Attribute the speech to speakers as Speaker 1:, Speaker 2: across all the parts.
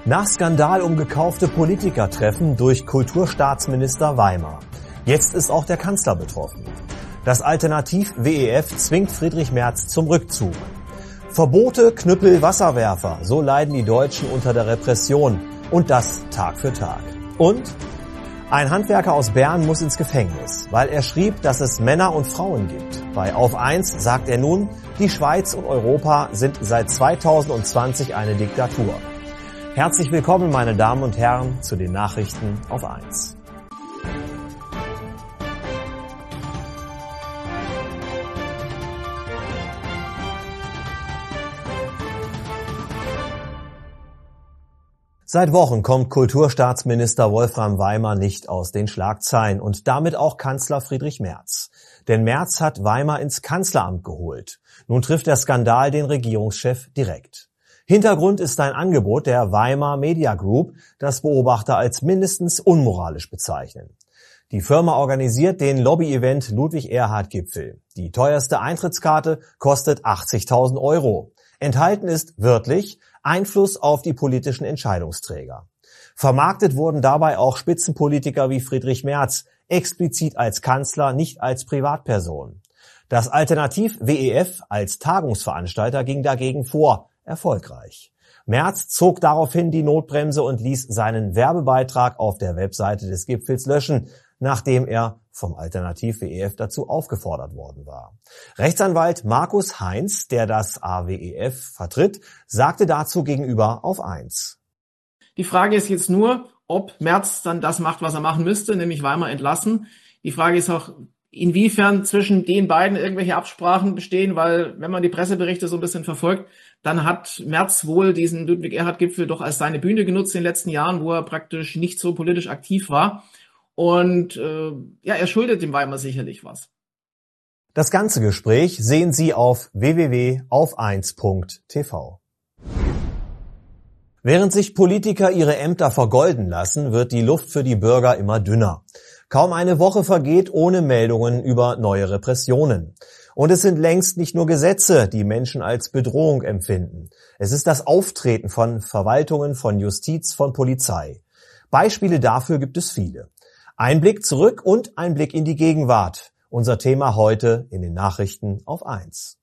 Speaker 1: Nach Skandal um gekaufte Politikertreffen durch Kulturstaatsminister Weimar. Jetzt ist auch der Kanzler betroffen. Das Alternativ-WEF zwingt Friedrich Merz zum Rückzug. Verbote, Knüppel, Wasserwerfer, so leiden die Deutschen unter der Repression. Und das Tag für Tag. Und ein Handwerker aus Bern muss ins Gefängnis, weil er schrieb, dass es Männer und Frauen gibt. Bei Auf 1 sagt er nun, die Schweiz und Europa sind seit 2020 eine Diktatur. Herzlich willkommen, meine Damen und Herren, zu den Nachrichten auf 1. Seit Wochen kommt Kulturstaatsminister Wolfram Weimar nicht aus den Schlagzeilen und damit auch Kanzler Friedrich Merz. Denn Merz hat Weimar ins Kanzleramt geholt. Nun trifft der Skandal den Regierungschef direkt. Hintergrund ist ein Angebot der Weimar Media Group, das Beobachter als mindestens unmoralisch bezeichnen. Die Firma organisiert den Lobby-Event Ludwig-Erhard-Gipfel. Die teuerste Eintrittskarte kostet 80.000 €. Enthalten ist wörtlich Einfluss auf die politischen Entscheidungsträger. Vermarktet wurden dabei auch Spitzenpolitiker wie Friedrich Merz, explizit als Kanzler, nicht als Privatperson. Das Alternativ-WEF als Tagungsveranstalter ging dagegen vor, erfolgreich. Merz zog daraufhin die Notbremse und ließ seinen Werbebeitrag auf der Webseite des Gipfels löschen, nachdem er vom Alternativ-WEF dazu aufgefordert worden war. Rechtsanwalt Markus Heinz, der das AWEF vertritt, sagte dazu gegenüber Auf 1.
Speaker 2: Die Frage ist jetzt nur, ob Merz dann das macht, was er machen müsste, nämlich Weimar entlassen. Die Frage ist auch, inwiefern zwischen den beiden irgendwelche Absprachen bestehen, weil wenn man die Presseberichte so ein bisschen verfolgt, dann hat Merz wohl diesen Ludwig-Erhard-Gipfel doch als seine Bühne genutzt in den letzten Jahren, wo er praktisch nicht so politisch aktiv war. Und er schuldet dem Weimar sicherlich was.
Speaker 1: Das ganze Gespräch sehen Sie auf www.auf1.tv. Während sich Politiker ihre Ämter vergolden lassen, wird die Luft für die Bürger immer dünner. Kaum eine Woche vergeht ohne Meldungen über neue Repressionen. Und es sind längst nicht nur Gesetze, die Menschen als Bedrohung empfinden. Es ist das Auftreten von Verwaltungen, von Justiz, von Polizei. Beispiele dafür gibt es viele. Ein Blick zurück und ein Blick in die Gegenwart. Unser Thema heute in den Nachrichten auf 1.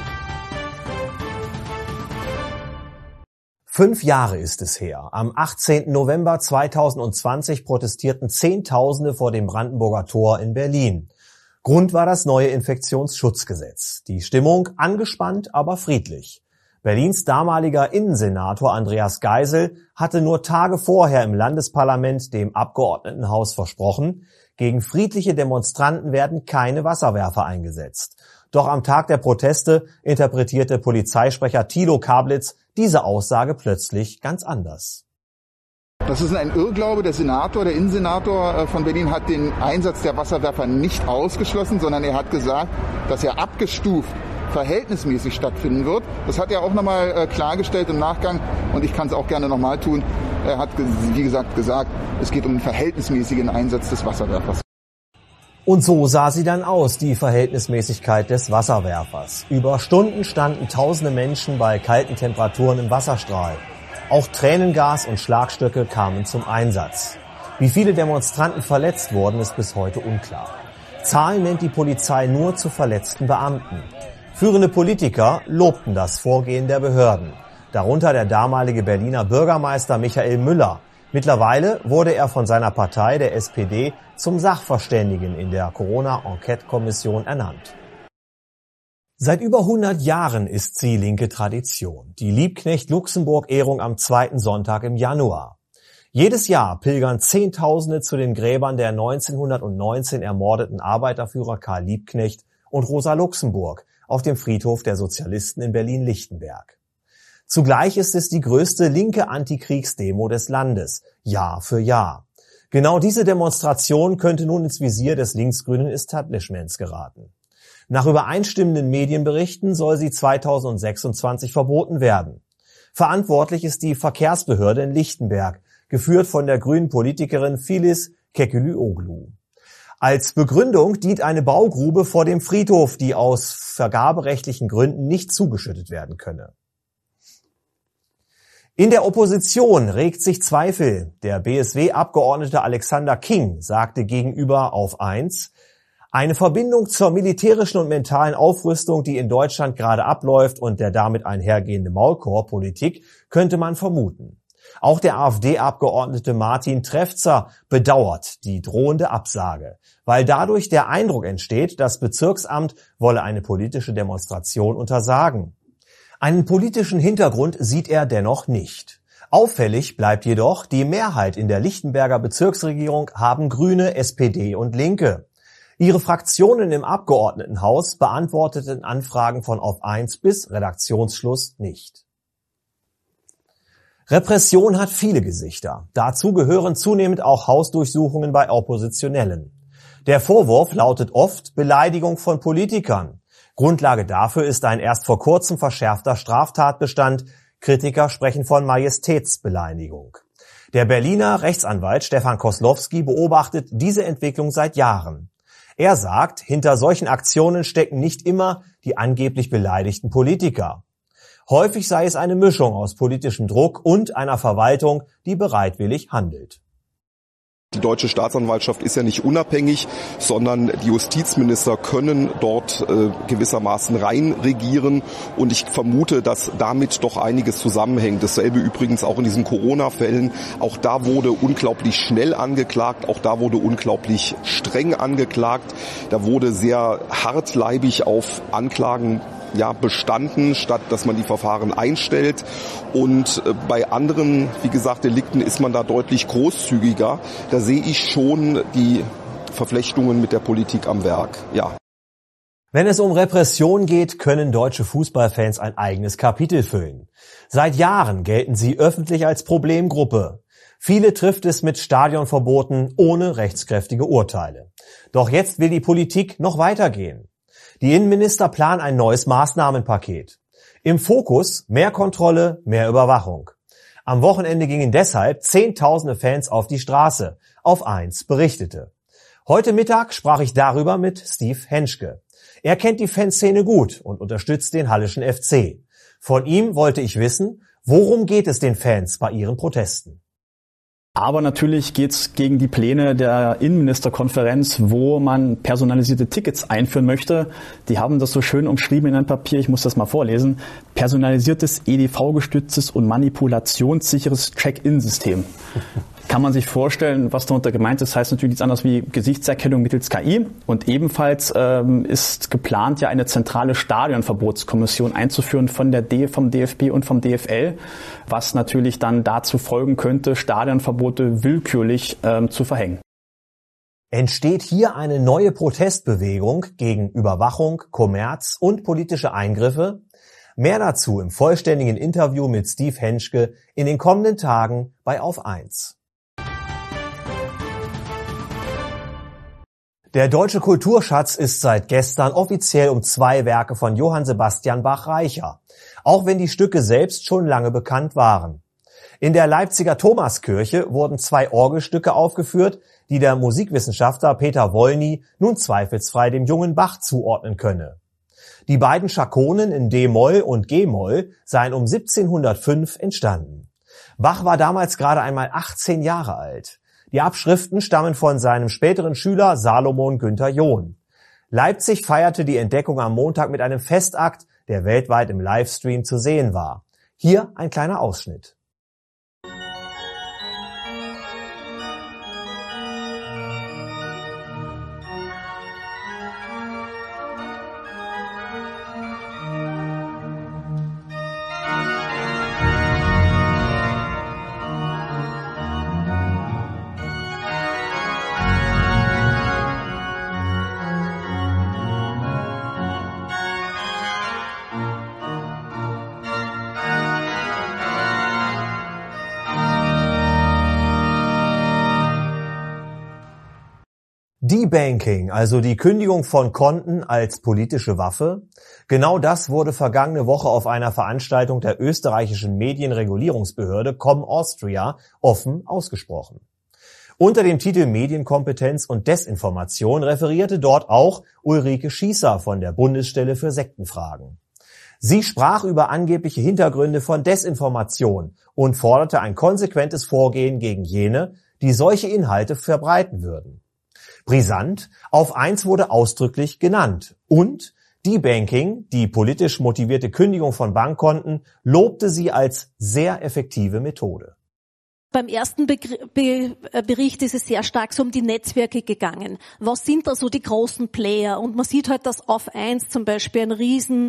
Speaker 1: 5 Jahre ist es her. Am 18. November 2020 protestierten Zehntausende vor dem Brandenburger Tor in Berlin. Grund war das neue Infektionsschutzgesetz. Die Stimmung angespannt, aber friedlich. Berlins damaliger Innensenator Andreas Geisel hatte nur Tage vorher im Landesparlament dem Abgeordnetenhaus versprochen, gegen friedliche Demonstranten werden keine Wasserwerfer eingesetzt. Doch am Tag der Proteste interpretierte Polizeisprecher Thilo Kablitz diese Aussage plötzlich ganz anders.
Speaker 3: Das ist ein Irrglaube. Der Innensenator von Berlin hat den Einsatz der Wasserwerfer nicht ausgeschlossen, sondern er hat gesagt, dass er abgestuft verhältnismäßig stattfinden wird. Das hat er auch nochmal klargestellt im Nachgang und ich kann es auch gerne nochmal tun. Er hat, wie gesagt, es geht um den verhältnismäßigen Einsatz des Wasserwerfers.
Speaker 1: Und so sah sie dann aus, die Verhältnismäßigkeit des Wasserwerfers. Über Stunden standen tausende Menschen bei kalten Temperaturen im Wasserstrahl. Auch Tränengas und Schlagstöcke kamen zum Einsatz. Wie viele Demonstranten verletzt wurden, ist bis heute unklar. Zahlen nennt die Polizei nur zu verletzten Beamten. Führende Politiker lobten das Vorgehen der Behörden. Darunter der damalige Berliner Bürgermeister Michael Müller. Mittlerweile wurde er von seiner Partei, der SPD, zum Sachverständigen in der Corona-Enquete-Kommission ernannt. Seit über 100 Jahren ist sie linke Tradition. Die Liebknecht-Luxemburg-Ehrung am 2. Sonntag im Januar. Jedes Jahr pilgern Zehntausende zu den Gräbern der 1919 ermordeten Arbeiterführer Karl Liebknecht und Rosa Luxemburg auf dem Friedhof der Sozialisten in Berlin-Lichtenberg. Zugleich ist es die größte linke Antikriegsdemo des Landes, Jahr für Jahr. Genau diese Demonstration könnte nun ins Visier des linksgrünen Establishments geraten. Nach übereinstimmenden Medienberichten soll sie 2026 verboten werden. Verantwortlich ist die Verkehrsbehörde in Lichtenberg, geführt von der grünen Politikerin Filiz Kekilioğlu. Als Begründung dient eine Baugrube vor dem Friedhof, die aus vergaberechtlichen Gründen nicht zugeschüttet werden könne. In der Opposition regt sich Zweifel. Der BSW-Abgeordnete Alexander King sagte gegenüber Auf 1, eine Verbindung zur militärischen und mentalen Aufrüstung, die in Deutschland gerade abläuft und der damit einhergehende Maulkorb-Politik, könnte man vermuten. Auch der AfD-Abgeordnete Martin Trefzer bedauert die drohende Absage, weil dadurch der Eindruck entsteht, das Bezirksamt wolle eine politische Demonstration untersagen. Einen politischen Hintergrund sieht er dennoch nicht. Auffällig bleibt jedoch, die Mehrheit in der Lichtenberger Bezirksregierung haben Grüne, SPD und Linke. Ihre Fraktionen im Abgeordnetenhaus beantworteten Anfragen von Auf 1 bis Redaktionsschluss nicht. Repression hat viele Gesichter. Dazu gehören zunehmend auch Hausdurchsuchungen bei Oppositionellen. Der Vorwurf lautet oft Beleidigung von Politikern. Grundlage dafür ist ein erst vor kurzem verschärfter Straftatbestand. Kritiker sprechen von Majestätsbeleidigung. Der Berliner Rechtsanwalt Stefan Koslowski beobachtet diese Entwicklung seit Jahren. Er sagt, hinter solchen Aktionen stecken nicht immer die angeblich beleidigten Politiker. Häufig sei es eine Mischung aus politischem Druck und einer Verwaltung, die bereitwillig handelt.
Speaker 4: Die deutsche Staatsanwaltschaft ist ja nicht unabhängig, sondern die Justizminister können dort gewissermaßen reinregieren. Und ich vermute, dass damit doch einiges zusammenhängt. Dasselbe übrigens auch in diesen Corona-Fällen. Auch da wurde unglaublich schnell angeklagt. Auch da wurde unglaublich streng angeklagt. Da wurde sehr hartleibig auf Anklagen bestanden, statt dass man die Verfahren einstellt. Und bei anderen, wie gesagt, Delikten ist man da deutlich großzügiger. Da sehe ich schon die Verflechtungen mit der Politik am Werk. Ja.
Speaker 1: Wenn es um Repression geht, können deutsche Fußballfans ein eigenes Kapitel füllen. Seit Jahren gelten sie öffentlich als Problemgruppe. Viele trifft es mit Stadionverboten ohne rechtskräftige Urteile. Doch jetzt will die Politik noch weitergehen. Die Innenminister planen ein neues Maßnahmenpaket. Im Fokus mehr Kontrolle, mehr Überwachung. Am Wochenende gingen deshalb Zehntausende Fans auf die Straße. Auf 1 berichtete. Heute Mittag sprach ich darüber mit Steve Henschke. Er kennt die Fanszene gut und unterstützt den Halleschen FC. Von ihm wollte ich wissen, worum geht es den Fans bei ihren Protesten?
Speaker 5: Aber natürlich geht's gegen die Pläne der Innenministerkonferenz, wo man personalisierte Tickets einführen möchte. Die haben das so schön umschrieben in einem Papier, ich muss das mal vorlesen. Personalisiertes, EDV-gestütztes und manipulationssicheres Check-in-System. Kann man sich vorstellen, was darunter gemeint ist, heißt natürlich nichts anderes wie Gesichtserkennung mittels KI. Und ebenfalls ist geplant, ja eine zentrale Stadionverbotskommission einzuführen vom DFB und vom DFL, was natürlich dann dazu folgen könnte, Stadionverbote willkürlich zu verhängen.
Speaker 1: Entsteht hier eine neue Protestbewegung gegen Überwachung, Kommerz und politische Eingriffe? Mehr dazu im vollständigen Interview mit Steve Henschke in den kommenden Tagen bei Auf 1. Der deutsche Kulturschatz ist seit gestern offiziell um 2 Werke von Johann Sebastian Bach reicher, auch wenn die Stücke selbst schon lange bekannt waren. In der Leipziger Thomaskirche wurden 2 Orgelstücke aufgeführt, die der Musikwissenschaftler Peter Wollny nun zweifelsfrei dem jungen Bach zuordnen könne. Die beiden Chakonen in D-Moll und G-Moll seien um 1705 entstanden. Bach war damals gerade einmal 18 Jahre alt. Die Abschriften stammen von seinem späteren Schüler Salomon Günther John. Leipzig feierte die Entdeckung am Montag mit einem Festakt, der weltweit im Livestream zu sehen war. Hier ein kleiner Ausschnitt. Debanking, also die Kündigung von Konten als politische Waffe. Genau das wurde vergangene Woche auf einer Veranstaltung der österreichischen Medienregulierungsbehörde ComAustria offen ausgesprochen. Unter dem Titel Medienkompetenz und Desinformation referierte dort auch Ulrike Schießer von der Bundesstelle für Sektenfragen. Sie sprach über angebliche Hintergründe von Desinformation und forderte ein konsequentes Vorgehen gegen jene, die solche Inhalte verbreiten würden. Brisant, Auf 1 wurde ausdrücklich genannt und Debanking, die politisch motivierte Kündigung von Bankkonten, lobte sie als sehr effektive Methode.
Speaker 6: Beim ersten Bericht ist es sehr stark so um die Netzwerke gegangen. Was sind da so die großen Player? Und man sieht halt, dass Auf 1 zum Beispiel eine riesen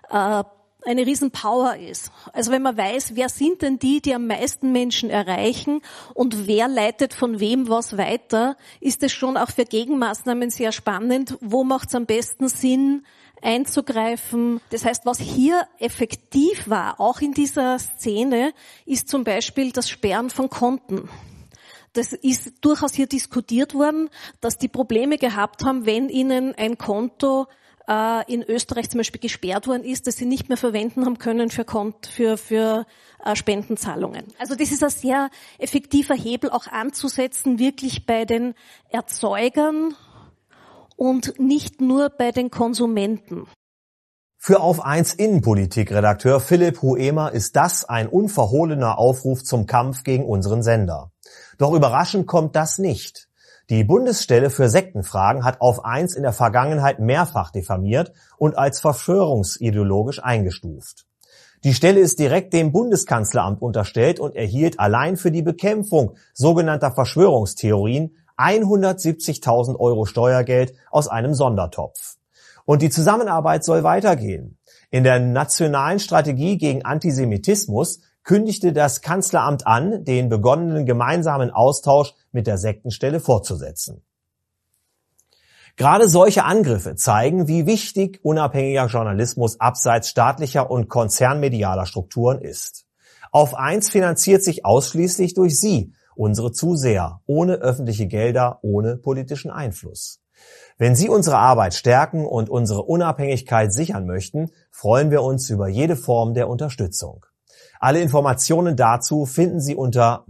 Speaker 6: Power ist. Also wenn man weiß, wer sind denn die am meisten Menschen erreichen und wer leitet von wem was weiter, ist es schon auch für Gegenmaßnahmen sehr spannend. Wo macht es am besten Sinn, einzugreifen? Das heißt, was hier effektiv war, auch in dieser Szene, ist zum Beispiel das Sperren von Konten. Das ist durchaus hier diskutiert worden, dass die Probleme gehabt haben, wenn ihnen ein Konto in Österreich zum Beispiel gesperrt worden ist, dass sie nicht mehr verwenden haben können für Spendenzahlungen. Also das ist ein sehr effektiver Hebel, auch anzusetzen, wirklich bei den Erzeugern und nicht nur bei den Konsumenten.
Speaker 1: Für Auf 1 Innenpolitik-Redakteur Philipp Huemer ist das ein unverhohlener Aufruf zum Kampf gegen unseren Sender. Doch überraschend kommt das nicht. Die Bundesstelle für Sektenfragen hat Auf 1 in der Vergangenheit mehrfach diffamiert und als verschwörungsideologisch eingestuft. Die Stelle ist direkt dem Bundeskanzleramt unterstellt und erhielt allein für die Bekämpfung sogenannter Verschwörungstheorien 170.000 € Steuergeld aus einem Sondertopf. Und die Zusammenarbeit soll weitergehen. In der nationalen Strategie gegen Antisemitismus kündigte das Kanzleramt an, den begonnenen gemeinsamen Austausch mit der Sektenstelle fortzusetzen. Gerade solche Angriffe zeigen, wie wichtig unabhängiger Journalismus abseits staatlicher und konzernmedialer Strukturen ist. Auf 1 finanziert sich ausschließlich durch Sie, unsere Zuseher, ohne öffentliche Gelder, ohne politischen Einfluss. Wenn Sie unsere Arbeit stärken und unsere Unabhängigkeit sichern möchten, freuen wir uns über jede Form der Unterstützung. Alle Informationen dazu finden Sie unter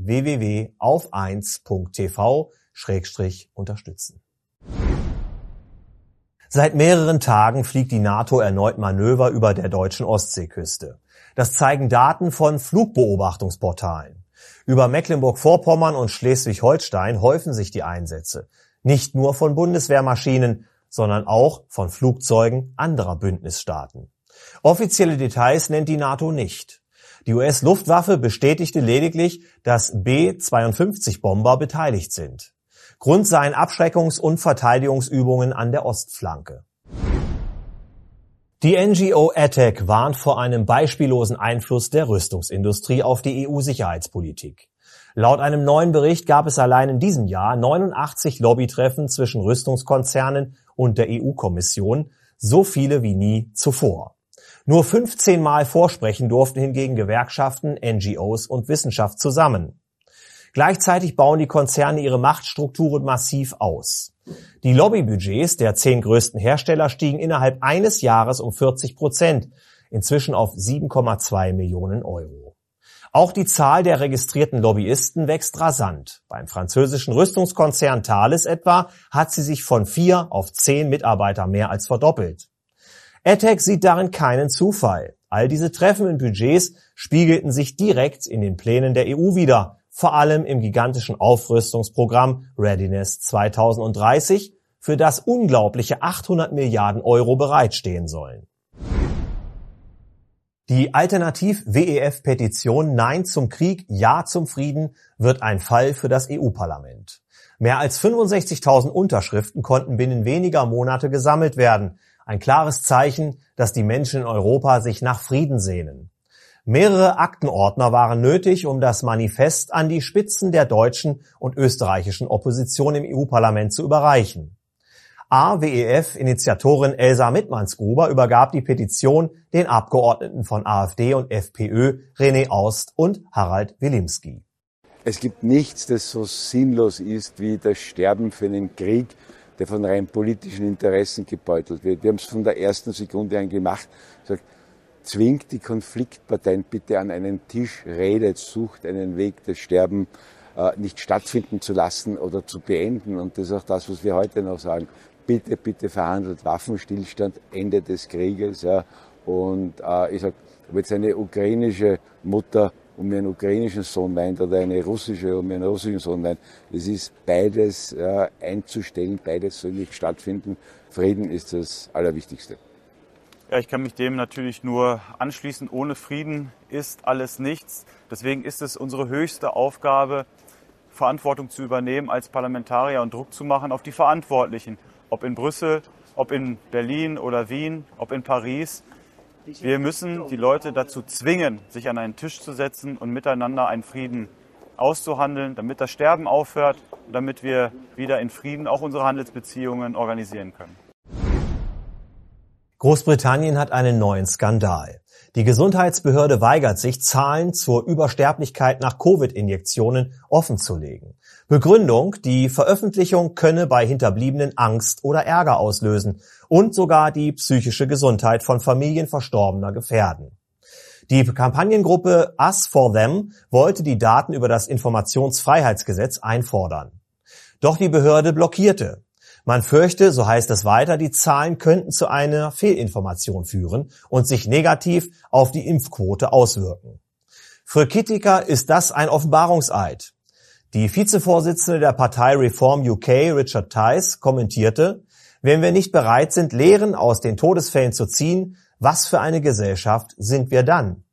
Speaker 1: www.auf1.tv/unterstützen. Seit mehreren Tagen fliegt die NATO erneut Manöver über der deutschen Ostseeküste. Das zeigen Daten von Flugbeobachtungsportalen. Über Mecklenburg-Vorpommern und Schleswig-Holstein häufen sich die Einsätze. Nicht nur von Bundeswehrmaschinen, sondern auch von Flugzeugen anderer Bündnisstaaten. Offizielle Details nennt die NATO nicht. Die US-Luftwaffe bestätigte lediglich, dass B-52-Bomber beteiligt sind. Grund seien Abschreckungs- und Verteidigungsübungen an der Ostflanke. Die NGO ATTAC warnt vor einem beispiellosen Einfluss der Rüstungsindustrie auf die EU-Sicherheitspolitik. Laut einem neuen Bericht gab es allein in diesem Jahr 89 Lobbytreffen zwischen Rüstungskonzernen und der EU-Kommission, so viele wie nie zuvor. Nur 15 Mal vorsprechen durften hingegen Gewerkschaften, NGOs und Wissenschaft zusammen. Gleichzeitig bauen die Konzerne ihre Machtstrukturen massiv aus. Die Lobbybudgets der 10 größten Hersteller stiegen innerhalb eines Jahres um 40%, inzwischen auf 7,2 Millionen €. Auch die Zahl der registrierten Lobbyisten wächst rasant. Beim französischen Rüstungskonzern Thales etwa hat sie sich von 4 auf 10 Mitarbeiter mehr als verdoppelt. ATTAC sieht darin keinen Zufall. All diese Treffen und Budgets spiegelten sich direkt in den Plänen der EU wider, vor allem im gigantischen Aufrüstungsprogramm Readiness 2030, für das unglaubliche 800 Milliarden € bereitstehen sollen. Die Alternativ-WEF-Petition Nein zum Krieg, Ja zum Frieden wird ein Fall für das EU-Parlament. Mehr als 65.000 Unterschriften konnten binnen weniger Monate gesammelt werden. Ein klares Zeichen, dass die Menschen in Europa sich nach Frieden sehnen. Mehrere Aktenordner waren nötig, um das Manifest an die Spitzen der deutschen und österreichischen Opposition im EU-Parlament zu überreichen. AWEF-Initiatorin Elsa Mittmannsgruber übergab die Petition den Abgeordneten von AfD und FPÖ René Aust und Harald Wilimski.
Speaker 7: Es gibt nichts, das so sinnlos ist wie das Sterben für einen Krieg, der von rein politischen Interessen gebeutelt wird. Wir haben es von der ersten Sekunde an gemacht. Sagt, zwingt die Konfliktparteien bitte an einen Tisch, redet, sucht einen Weg, das Sterben nicht stattfinden zu lassen oder zu beenden. Und das ist auch das, was wir heute noch sagen. Bitte, bitte verhandelt Waffenstillstand, Ende des Krieges, ja, Und ich sage, ob jetzt eine ukrainische Mutter um ihren ukrainischen Sohn weint oder eine russische um ihren russischen Sohn weint, es ist beides einzustellen, beides soll nicht stattfinden. Frieden ist das Allerwichtigste.
Speaker 8: Ja, ich kann mich dem natürlich nur anschließen. Ohne Frieden ist alles nichts. Deswegen ist es unsere höchste Aufgabe, Verantwortung zu übernehmen als Parlamentarier und Druck zu machen auf die Verantwortlichen. Ob in Brüssel, ob in Berlin oder Wien, ob in Paris. Wir müssen die Leute dazu zwingen, sich an einen Tisch zu setzen und miteinander einen Frieden auszuhandeln, damit das Sterben aufhört und damit wir wieder in Frieden auch unsere Handelsbeziehungen organisieren können.
Speaker 1: Großbritannien hat einen neuen Skandal. Die Gesundheitsbehörde weigert sich, Zahlen zur Übersterblichkeit nach Covid-Injektionen offenzulegen. Begründung: Die Veröffentlichung könne bei Hinterbliebenen Angst oder Ärger auslösen und sogar die psychische Gesundheit von Familien Verstorbener gefährden. Die Kampagnengruppe Us for Them wollte die Daten über das Informationsfreiheitsgesetz einfordern. Doch die Behörde blockierte. Man fürchte, so heißt es weiter, die Zahlen könnten zu einer Fehlinformation führen und sich negativ auf die Impfquote auswirken. Für Kritiker ist das ein Offenbarungseid. Die Vizevorsitzende der Partei Reform UK, Richard Tice, kommentierte: Wenn wir nicht bereit sind, Lehren aus den Todesfällen zu ziehen, was für eine Gesellschaft sind wir dann?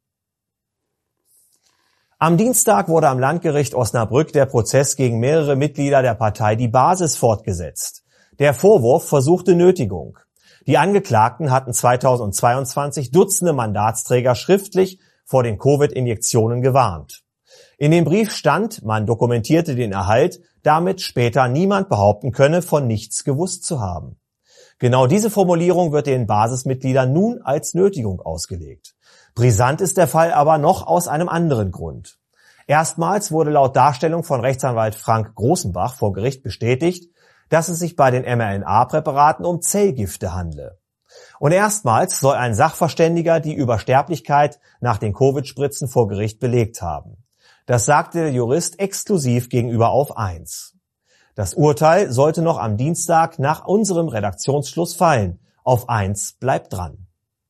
Speaker 1: Am Dienstag wurde am Landgericht Osnabrück der Prozess gegen mehrere Mitglieder der Partei Die Basis fortgesetzt. Der Vorwurf: versuchte Nötigung. Die Angeklagten hatten 2022 Dutzende Mandatsträger schriftlich vor den Covid-Injektionen gewarnt. In dem Brief stand, man dokumentierte den Erhalt, damit später niemand behaupten könne, von nichts gewusst zu haben. Genau diese Formulierung wird den Basismitgliedern nun als Nötigung ausgelegt. Brisant ist der Fall aber noch aus einem anderen Grund. Erstmals wurde laut Darstellung von Rechtsanwalt Frank Großenbach vor Gericht bestätigt, dass es sich bei den mRNA-Präparaten um Zellgifte handle. Und erstmals soll ein Sachverständiger die Übersterblichkeit nach den Covid-Spritzen vor Gericht belegt haben. Das sagte der Jurist exklusiv gegenüber Auf 1. Das Urteil sollte noch am Dienstag nach unserem Redaktionsschluss fallen. Auf 1 bleibt dran.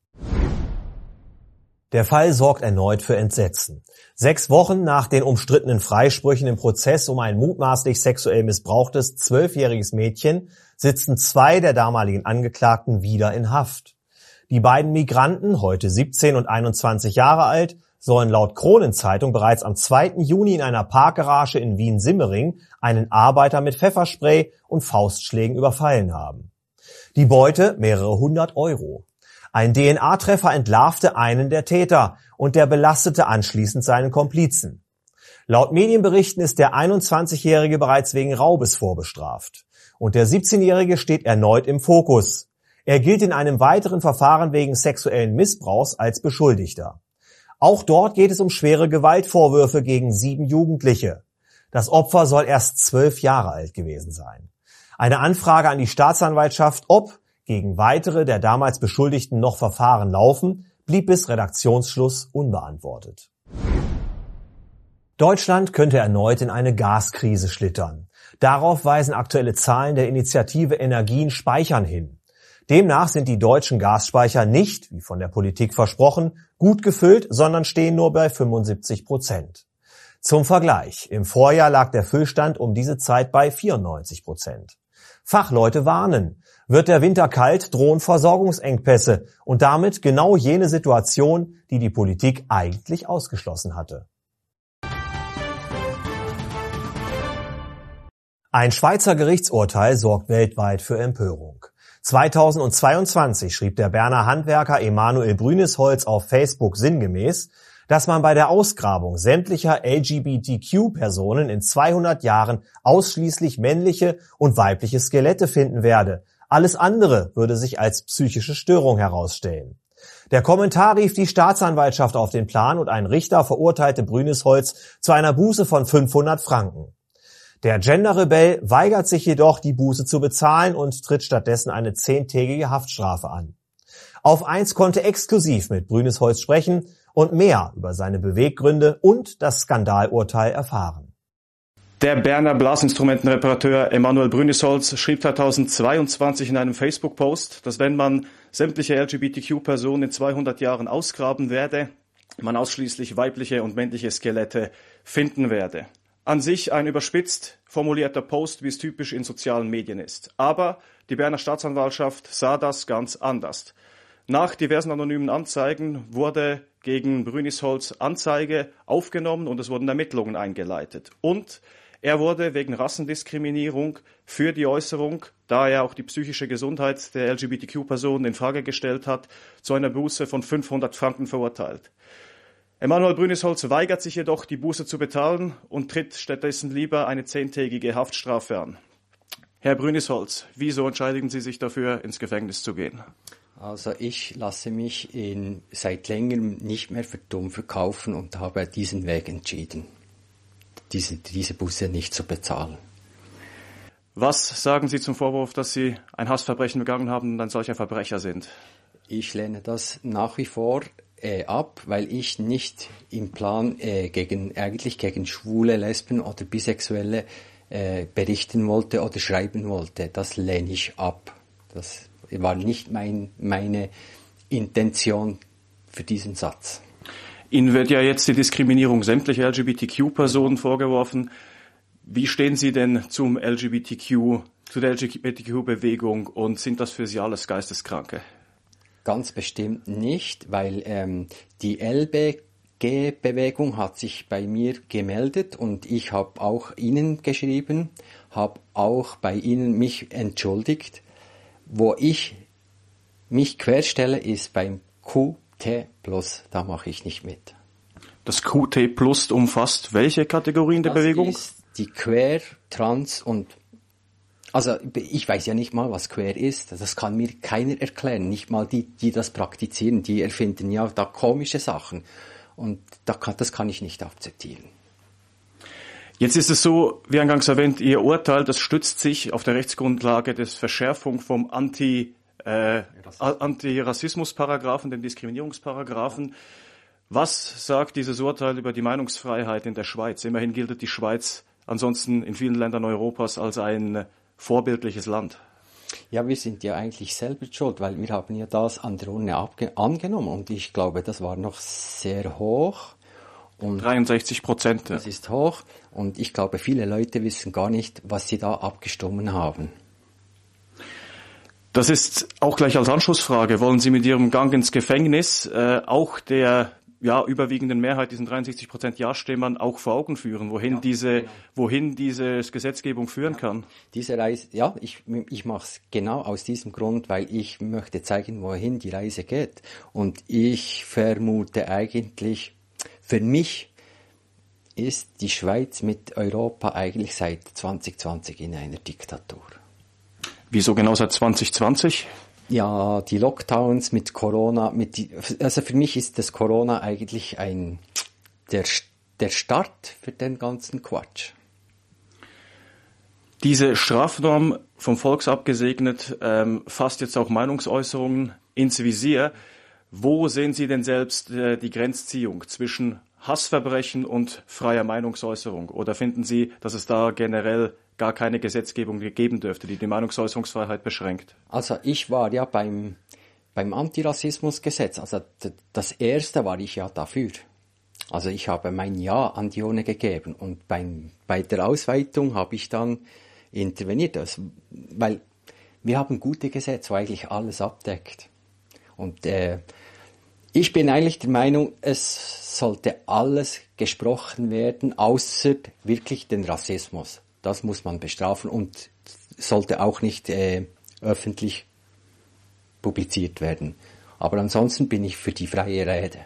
Speaker 1: Der Fall sorgt erneut für Entsetzen. 6 Wochen nach den umstrittenen Freisprüchen im Prozess um ein mutmaßlich sexuell missbrauchtes 12-jähriges Mädchen sitzen 2 der damaligen Angeklagten wieder in Haft. Die beiden Migranten, heute 17 und 21 Jahre alt, sollen laut Kronenzeitung bereits am 2. Juni in einer Parkgarage in Wien-Simmering einen Arbeiter mit Pfefferspray und Faustschlägen überfallen haben. Die Beute mehrere 100 €. Ein DNA-Treffer entlarvte einen der Täter und der belastete anschließend seinen Komplizen. Laut Medienberichten ist der 21-Jährige bereits wegen Raubes vorbestraft. Und der 17-Jährige steht erneut im Fokus. Er gilt in einem weiteren Verfahren wegen sexuellen Missbrauchs als Beschuldigter. Auch dort geht es um schwere Gewaltvorwürfe gegen 7 Jugendliche. Das Opfer soll erst 12 Jahre alt gewesen sein. Eine Anfrage an die Staatsanwaltschaft, ob gegen weitere der damals Beschuldigten noch Verfahren laufen, blieb bis Redaktionsschluss unbeantwortet. Deutschland könnte erneut in eine Gaskrise schlittern. Darauf weisen aktuelle Zahlen der Initiative Energien speichern hin. Demnach sind die deutschen Gasspeicher nicht, wie von der Politik versprochen, gut gefüllt, sondern stehen nur bei 75%. Zum Vergleich: Im Vorjahr lag der Füllstand um diese Zeit bei 94%. Fachleute warnen: Wird der Winter kalt, drohen Versorgungsengpässe und damit genau jene Situation, die die Politik eigentlich ausgeschlossen hatte. Ein Schweizer Gerichtsurteil sorgt weltweit für Empörung. 2022 schrieb der Berner Handwerker Emanuel Brünisholz auf Facebook sinngemäß, dass man bei der Ausgrabung sämtlicher LGBTQ-Personen in 200 Jahren ausschließlich männliche und weibliche Skelette finden werde. Alles andere würde sich als psychische Störung herausstellen. Der Kommentar rief die Staatsanwaltschaft auf den Plan und ein Richter verurteilte Brünisholz zu einer Buße von 500 Franken. Der Gender-Rebell weigert sich jedoch, die Buße zu bezahlen und tritt stattdessen eine 10-tägige Haftstrafe an. Auf 1 konnte exklusiv mit Brünisholz sprechen und mehr über seine Beweggründe und das Skandalurteil erfahren.
Speaker 9: Der Berner Blasinstrumentenreparateur Emanuel Brünisholz schrieb 2022 in einem Facebook-Post, dass wenn man sämtliche LGBTQ-Personen in 200 Jahren ausgraben werde, man ausschließlich weibliche und männliche Skelette finden werde. An sich ein überspitzt formulierter Post, wie es typisch in sozialen Medien ist. Aber die Berner Staatsanwaltschaft sah das ganz anders. Nach diversen anonymen Anzeigen wurde gegen Brünisholz Anzeige aufgenommen und es wurden Ermittlungen eingeleitet. Und er wurde wegen Rassendiskriminierung für die Äußerung, da er auch die psychische Gesundheit der LGBTQ-Personen in Frage gestellt hat, zu einer Buße von 500 Franken verurteilt. Emanuel Brünisholz weigert sich jedoch, die Buße zu bezahlen und tritt stattdessen lieber eine 10-tägige Haftstrafe an. Herr Brünisholz, wieso entscheiden Sie sich dafür, ins Gefängnis zu gehen?
Speaker 10: Also ich lasse mich seit längerem nicht mehr für dumm verkaufen und habe diesen Weg entschieden, diese Buße nicht zu bezahlen.
Speaker 9: Was sagen Sie zum Vorwurf, dass Sie ein Hassverbrechen begangen haben und ein solcher Verbrecher sind?
Speaker 10: Ich lehne das nach wie vor ab, weil ich nicht im Plan gegen Schwule, Lesben oder Bisexuelle berichten wollte oder schreiben wollte. Das lehne ich ab. Das war nicht meine Intention für diesen Satz.
Speaker 9: Ihnen wird ja jetzt die Diskriminierung sämtlicher LGBTQ-Personen vorgeworfen. Wie stehen Sie denn zu der LGBTQ-Bewegung und sind das für Sie alles Geisteskranke?
Speaker 10: Ganz bestimmt nicht, weil die LBG-Bewegung hat sich bei mir gemeldet und ich habe auch Ihnen geschrieben, habe auch bei Ihnen mich entschuldigt. Wo ich mich querstelle, ist beim QT+, da mache ich nicht mit.
Speaker 9: Das QT+ umfasst welche Kategorien der Bewegung?
Speaker 10: Das ist die Queer, Trans und... Also ich weiß ja nicht mal, was Queer ist. Das kann mir keiner erklären. Nicht mal die das praktizieren. Die erfinden ja da komische Sachen. Und das kann ich nicht akzeptieren.
Speaker 9: Jetzt ist es so, wie eingangs erwähnt, Ihr Urteil, das stützt sich auf der Rechtsgrundlage des Verschärfung vom Antirassismus-Paragraphen, den Diskriminierungsparagraphen. Was sagt dieses Urteil über die Meinungsfreiheit in der Schweiz? Immerhin gilt die Schweiz ansonsten in vielen Ländern Europas als ein vorbildliches Land.
Speaker 10: Ja, wir sind ja eigentlich selber schuld, weil wir haben ja das an der Urne angenommen und ich glaube, das war noch sehr hoch. Und
Speaker 9: 63%.
Speaker 10: Das ist hoch und ich glaube, viele Leute wissen gar nicht, was sie da abgestimmt haben.
Speaker 9: Das ist auch gleich als Anschlussfrage. Wollen Sie mit Ihrem Gang ins Gefängnis auch der überwiegenden Mehrheit, diesen 63% Ja-Stimmern, auch vor Augen führen, wohin diese Gesetzgebung führen kann?
Speaker 10: Diese Reise, ja, ich mache es genau aus diesem Grund, weil ich möchte zeigen, wohin die Reise geht. Und ich vermute eigentlich, für mich ist die Schweiz mit Europa eigentlich seit 2020 in einer Diktatur.
Speaker 9: Wieso genau seit 2020?
Speaker 10: Ja, die Lockdowns mit Corona, also für mich ist das Corona eigentlich der Start für den ganzen Quatsch.
Speaker 9: Diese Strafnorm, vom Volk abgesegnet, fasst jetzt auch Meinungsäußerungen ins Visier. Wo sehen Sie denn selbst die Grenzziehung zwischen Hassverbrechen und freier Meinungsäußerung? Oder finden Sie, dass es da generell gar keine Gesetzgebung gegeben dürfte, die Meinungsäußerungsfreiheit beschränkt?
Speaker 10: Also ich war ja beim Antirassismusgesetz, also das erste war ich ja dafür. Also ich habe mein Ja an die Urne gegeben und bei der Ausweitung habe ich dann interveniert, weil wir haben gute Gesetze, wo eigentlich alles abdeckt. Und ich bin eigentlich der Meinung, es sollte alles gesprochen werden, außer wirklich den Rassismus. Das muss man bestrafen und sollte auch nicht öffentlich publiziert werden. Aber ansonsten bin ich für die freie Rede.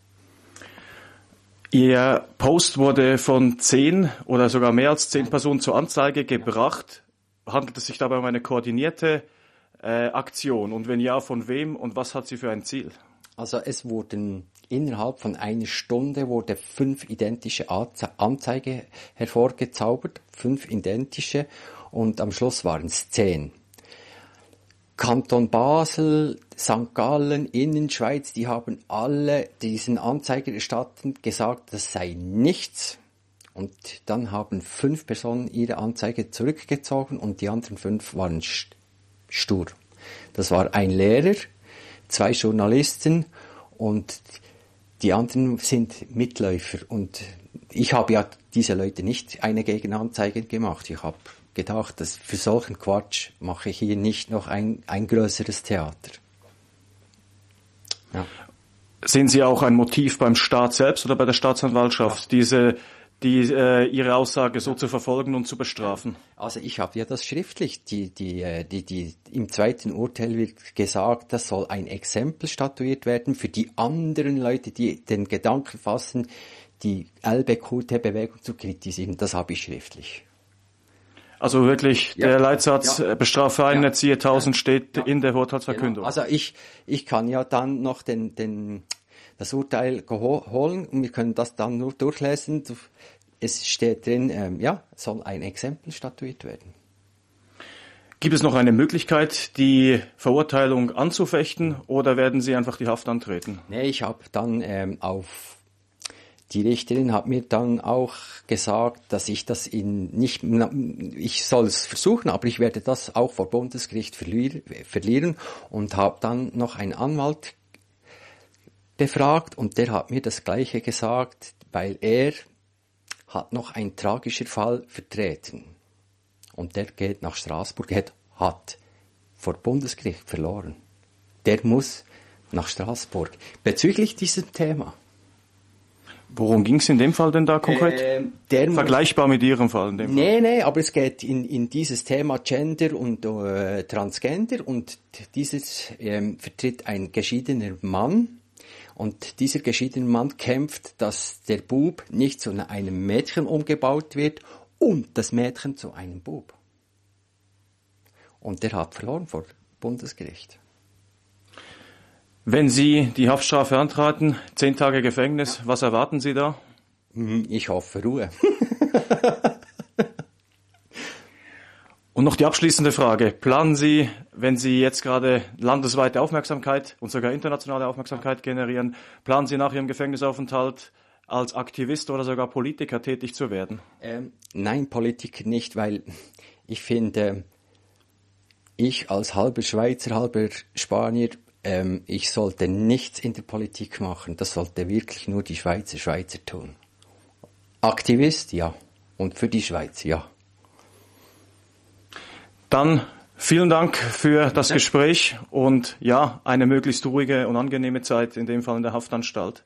Speaker 9: Ihr Post wurde von 10 oder sogar mehr als 10 Personen zur Anzeige gebracht. Handelt es sich dabei um eine koordinierte Aktion? Und wenn ja, von wem und was hat sie für ein Ziel?
Speaker 10: Also es wurden innerhalb von einer Stunde 5 identische Anzeigen hervorgezaubert, 5 identische und am Schluss waren es 10. Kanton Basel, St. Gallen, Innenschweiz, die haben alle diesen Anzeiger erstattet, gesagt, das sei nichts Und dann haben 5 Personen ihre Anzeige zurückgezogen und die anderen 5 waren stur. Das war ein Lehrer, 2 Journalisten und die anderen sind Mitläufer. Und ich habe ja diese Leute nicht eine Gegenanzeige gemacht. Ich habe gedacht, dass für solchen Quatsch mache ich hier nicht noch ein größeres Theater. Ja.
Speaker 9: Sehen Sie auch ein Motiv beim Staat selbst oder bei der Staatsanwaltschaft, ihre Aussage so zu verfolgen und zu bestrafen?
Speaker 10: Also ich habe ja das schriftlich. Im zweiten Urteil wird gesagt, das soll ein Exempel statuiert werden für die anderen Leute, die den Gedanken fassen, die LBQT-Bewegung zu kritisieren. Das habe ich schriftlich.
Speaker 9: Also wirklich, der Leitsatz, bestrafe einen, erziehe 1000 steht in der Urteilsverkündung.
Speaker 10: Genau. Also ich kann ja dann noch das Urteil holen und wir können das dann nur durchlesen. Es steht drin, soll ein Exempel statuiert werden.
Speaker 9: Gibt es noch eine Möglichkeit, die Verurteilung anzufechten oder werden Sie einfach die Haft antreten?
Speaker 10: Nee, ich habe dann die Richterin hat mir dann auch gesagt, dass ich das ich soll es versuchen, aber ich werde das auch vor Bundesgericht verlieren und habe dann noch einen Anwalt befragt und der hat mir das Gleiche gesagt, weil er hat noch einen tragischen Fall vertreten und der geht nach Straßburg, hat vor Bundesgericht verloren. Der muss nach Straßburg bezüglich diesem Thema.
Speaker 9: Worum ging es in dem Fall denn da konkret? Vergleichbar mit Ihrem Fall in dem Fall?
Speaker 10: Nee, aber es geht in dieses Thema Gender und Transgender und dieses vertritt ein geschiedener Mann und dieser geschiedene Mann kämpft, dass der Bub nicht zu einem Mädchen umgebaut wird und das Mädchen zu einem Bub. Und der hat verloren vor Bundesgericht.
Speaker 9: Wenn Sie die Haftstrafe antraten, 10 Tage Gefängnis, was erwarten Sie da?
Speaker 10: Ich hoffe Ruhe.
Speaker 9: Und noch die abschließende Frage. Planen Sie, wenn Sie jetzt gerade landesweite Aufmerksamkeit und sogar internationale Aufmerksamkeit generieren, planen Sie nach Ihrem Gefängnisaufenthalt als Aktivist oder sogar Politiker tätig zu werden?
Speaker 10: Nein, Politiker nicht, weil ich finde, ich als halber Schweizer, halber Spanier, ich sollte nichts in der Politik machen. Das sollte wirklich nur die Schweizer tun. Aktivist, ja. Und für die Schweiz, ja.
Speaker 9: Dann vielen Dank für das Gespräch und ja, eine möglichst ruhige und angenehme Zeit, in dem Fall in der Haftanstalt.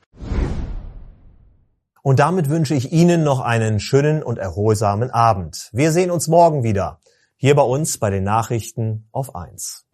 Speaker 1: Und damit wünsche ich Ihnen noch einen schönen und erholsamen Abend. Wir sehen uns morgen wieder, hier bei uns bei den Nachrichten auf 1.